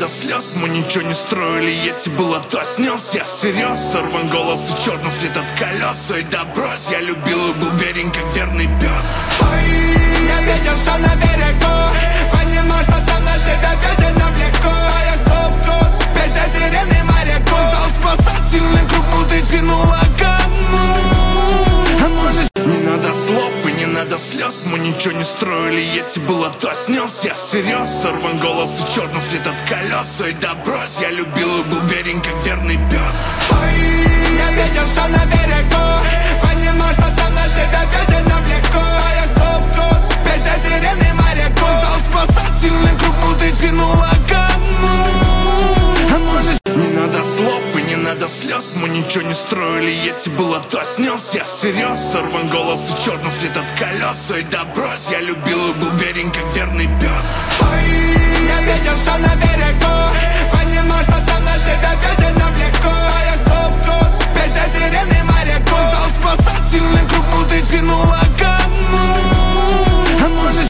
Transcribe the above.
надо слез. Мы ничего не строили, если было, то снес. Я всерьез, сорван голос и черный след от колес. Ой, да брось, я любил и был верен, как верный пес. Ой, я видел все на берегу, понимал, что сам на себя беды навлеку. А я гоп-гоп, песня сирены моряку. Стал спасательный круг, ну ты тянула кому? А может... Не надо слов и не надо слез. Мы ничего не строили, если было, то снес. Я всерьез, сорван голос и черный след от колес. Ой, да брось, я любил и был верен, как верный пес. Ой, я видел все на берегу, понимал, что сам на себя беды навлеку. А я гоп-гоп, песня сирены моряку. Стал спасательный круг, ну ты тянула кому? А может... Не надо слов и не надо слез. Мы ничего не строили, если было, то снес. Я всерьез, сорван голос и черный след от колес. Ой, да брось, я любил